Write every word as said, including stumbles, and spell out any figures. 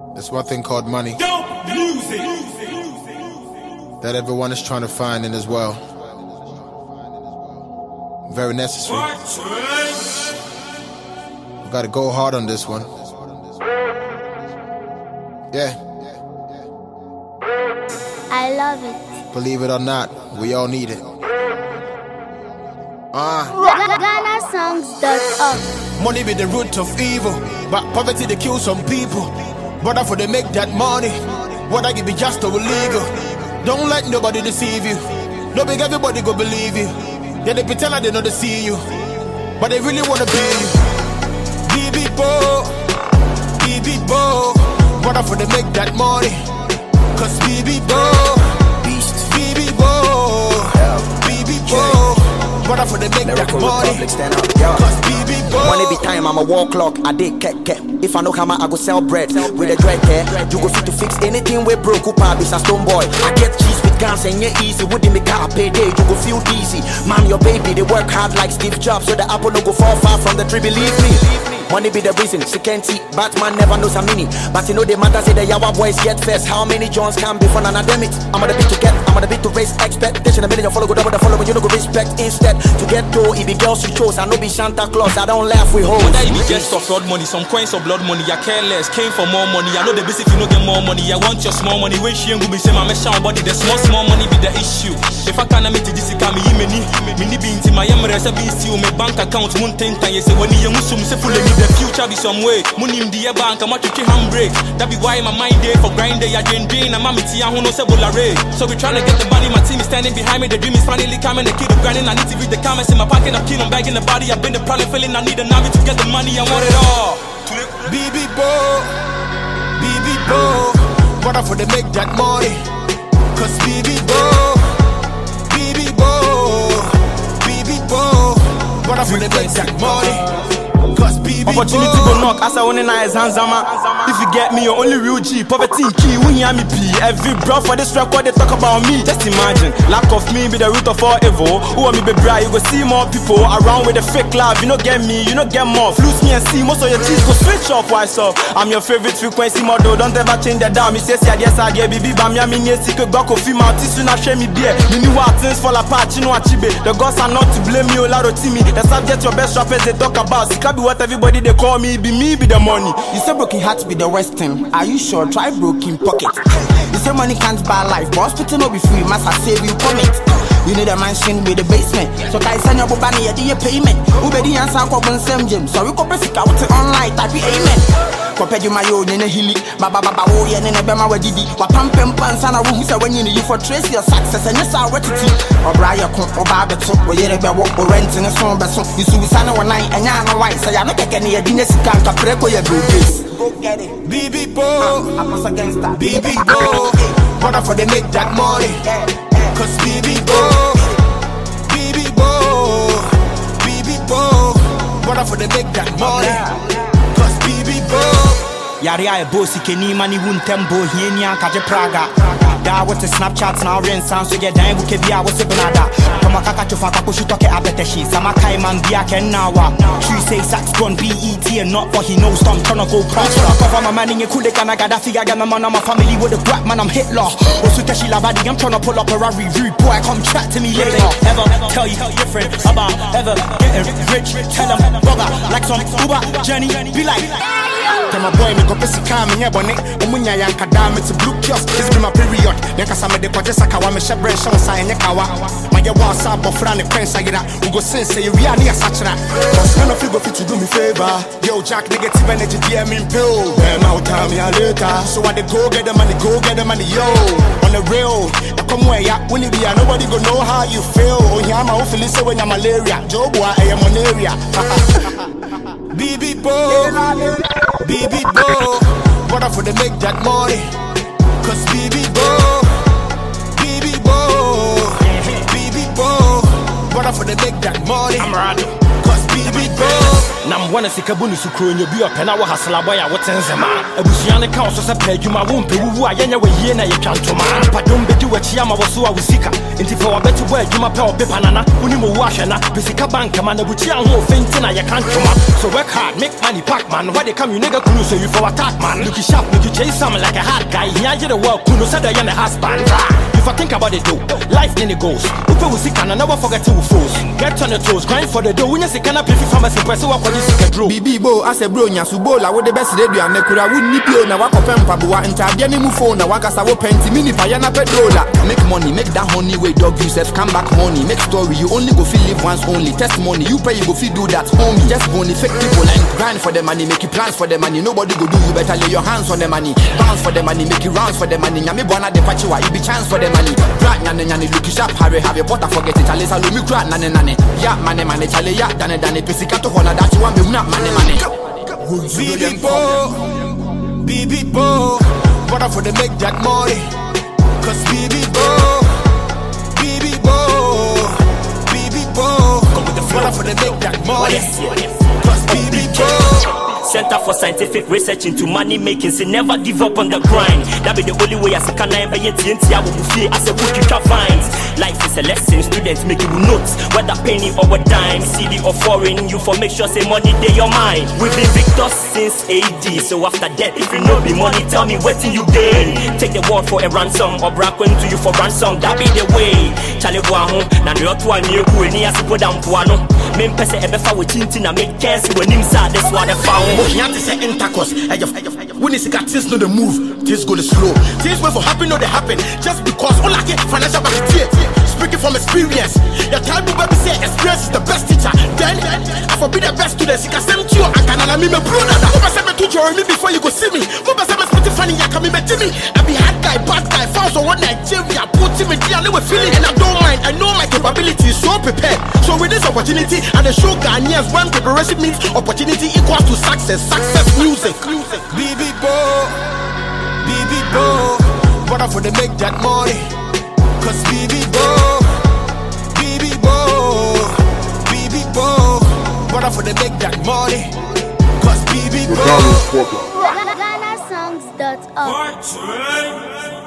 There's one thing called money that everyone is trying to find in this world. Very necessary. We gotta go hard on this one. Yeah. I love it. Believe it or not, we all need it. Ah. Ghana songs dot org. Money be the root of evil, but poverty they kill some people. Brother, for they make that money, whether it be just or illegal. Don't let nobody deceive you. No big everybody go believe you. Yeah, they pretend like they know they see you, but they really wanna be you. B B Bo, B B Bo. Brother, for they make that money, cause B B Bo, B B Bo, B B Bo. Brother, for they make that money, cause B B Bo. Money be time, I'm a wall clock, I did kek kek. If I know how I go sell bread with a dread care. You go fit to fix anything we broke, Upa be a stone boy. I get cheese with guns and yeah easy, wouldn't make a payday, you go feel easy. Mom, your baby, they work hard like Steve Jobs, so the apple no go fall far from the tree, believe me. Money be the reason, she can't see, Batman never knows a mini. But you know the matter say the Yawa boys get first. How many Johns can be for an academic? I'm on the beat to get, I'm on the beat to raise expectation. A million follow go double the follow, you know go respect instead. To get to, it be girls you chose, I know be Santa Claus, I don't laugh with hoes. Whether it be just for fraud money, some coins or blood money, I care less. Came for more money, I know the basic if you no get more money. I want your small money, when she ain't go be say my mesh body, the small small money be the issue. If I can't meet this, come me many, many be into my emerald, be still my bank account, moon ten times, say when you musum say full the future be some way. Money in the bank, I'm watching handbrake. That be why my mind day for grind day, I drain drain, and mommy tia who knows a array. So we trying to get the money, my team is standing behind me, the dream is finally coming, the kid of grinding, I need to read the comments in my pocket, I'm keen on bagging the body, I've been the problem feeling, I need a navi to get the money, I want it all. B B Bo, B B Bo, brother for they make that money, cause B B Bo, B B Bo, B B Bo, brother for they make that money, cause B B Bo. Opportunity go knock, as I want in eyes hands, if you get me, your only real G, poverty key, we hear me P. Every bro for this record they talk about me. Just imagine, lack of me be the root of all evil. Who want me be bright, you go see more people around with the fake love. You don't get me, you don't get more. Flute me and see, most of your cheese go switch off. Why so? I'm your favorite frequency model, don't ever change the down. Me say, see, yes, I get baby, but me, I'm in here, sick, go coffee, my tissue, not share me beer. Me knew what things fall apart, you know what chibe. The gods are not to blame you, Laro Timmy. The subject your best rappers they talk about. It can be what everybody they call me, be me, be the money. You say broken hearts be the worst thing. Are you sure? Try broken pocket. You say money can't buy life, but hospital no be free. Must I save you from it? You need a mansion with the basement. So I send your bobani a day payment. Who be the answer for one same gym? So we go press it out online. Type amen. Compared to my own in a hilly, Baba Baba, oh, yeah, and a Bama Didi. What pump and pants and a room say when you need you for trace your success and yes, our retity. Or Brian or Barbeto, or yet a walk or renting a song, but so you suicide one night and I know why. So I'm not taking any business can't prep or your boobies. Get it. B B Bo, I'm against that. B B Bo, brother for they make that money, cause B B Bo, B B Bo, B B Bo, brother for they make that money, cause B B Bo. Yari I bossy keni mani wun tembo hienya kaje Praga. Da what the Snapchat now rain sound so get down with Kevia was a banada. Kama kaka chufa kakushu toke abeteshi. Sama kai man bia ken nawa. She say sax gun B E T and not for he knows I'm tryna go prosper. Cover my man in your kude kana gada figure get my man on my family with a grab man I'm Hitler. Osu teshi lavadi I'm tryna pull up a Rari rude boy come chat to me later. Ever tell you different about ever getting rich? Tell them brother like some Uber journey be like. Tell my boy me go pesi calm in your bonnet. Omunya yanka dam it's a blue kiosk. This be my period. Then kasa me de kwaje sakawa me shebre shon sa enye kawa. My ye wa sa bofra ne kwen sa gira. We go sense say we are near sachra. Cause none of you go fit to do me favor. Yo Jack negative energy D M in pill. Them out time ya later. So I they go get the money, go get the money yo. On the real, I come where ya when it be nobody go know how you feel. Oh yeah, my feeling say when you malaria. Joe boy I am malaria. B B Bo, B B Bo, brother for they make that money, cause B B Bo, B B Bo, B B Bo, brother for they make that money, cause B B Bo. Nam wanna see Kabuni Sukru and you be a penawa hasla boy, what sense a man? A Busiana council a pay you my womb, who I am away here, you can't to man. But don't be you a Chiama was so I was sick. And if I bet to wear you my power pipanana, Unimu Washana, Pisica Bank, man, a Buchian who fainting, I can't come up. So work hard, make money, pack man. Why they come you nigga cruise you for attack man? Look sharp, make you chase something like a hard guy. Here you the world, Kuno said I am a husband. If I think about it though, life then it goes. If I was sick and I never forget to fools. Get on the toes, grind for the dough. When you see can I pay for pharmacy, press what for this sick draw. Bibi bo, as a bro, Yasubola, with the best radio and Nekura would nip you na wako pempabua and Tabiani Mufona, Wakasawo Penti, Mini Payana Pedrola. Make money, make that honey way, dog yourself, come back money. Make story, you only go feel live once only. Testimony, you pay, you go feel do that, homie. Just bony, fake people and grind for the money, make you plans for the money. Nobody go do you better lay your hands on the money. Bounce for the money, make you rounds for the money. Yami Bona de Pachua, you be chance for the money. Right, nane nane, look you sharp, Harry, have your butter, forget it. Alisa Lumi Krat, nane nane. Ya, mane mane, chale ya, dane dane, Pisicato Hona, that you want me, not mane mane. Bibi Bo, Bibi Bo, what for they make that money? Cause Bibi Bo, Bibi Bo, Bibi Bo, come with the flow for they make that money. Cause Bibi Bo. Center for Scientific Research into money making, so never give up on the grind. That be the only way as a can I buy T N T I will feel as a cookie vines. Life is a lesson, students make you notes, whether penny or a dime, C D or foreign, you for make sure say money they your mind. We've been victors since A D, so after that if you know be money, tell me what you gain. Take the word for a ransom or brack to you for ransom, that be the way. Charlie Guaho, now you're to a new who any as put down Puano. Men pese ebefa with chintin and make cares when him sad, that's what I found. Can't say intercourse. When it's got things no the move, things go slow. Things wait for happen, no they happen. Just because all I get financial back here. Speaking from experience, your time will be say experience is the best teacher. Then I for be the best student. You can send to you and can I me my brother. Who must have to join me before you go see me? Who must have spent funny? I come me Jimmy. I be hard guy, bad guy, found on one Nigeria, put him in dealing with feeling, and I don't mind. I know my capability is so prepared. So with this opportunity, and the show Ghanaians when preparation means opportunity equals to success. Success music. Bibi Bo, Bibi Bo, what for they make that money? Cause Bibi Bo, Bibi Bo, Bibi Bo, what for they make that money? Cause Bibi Bo. Ghana songs dot org.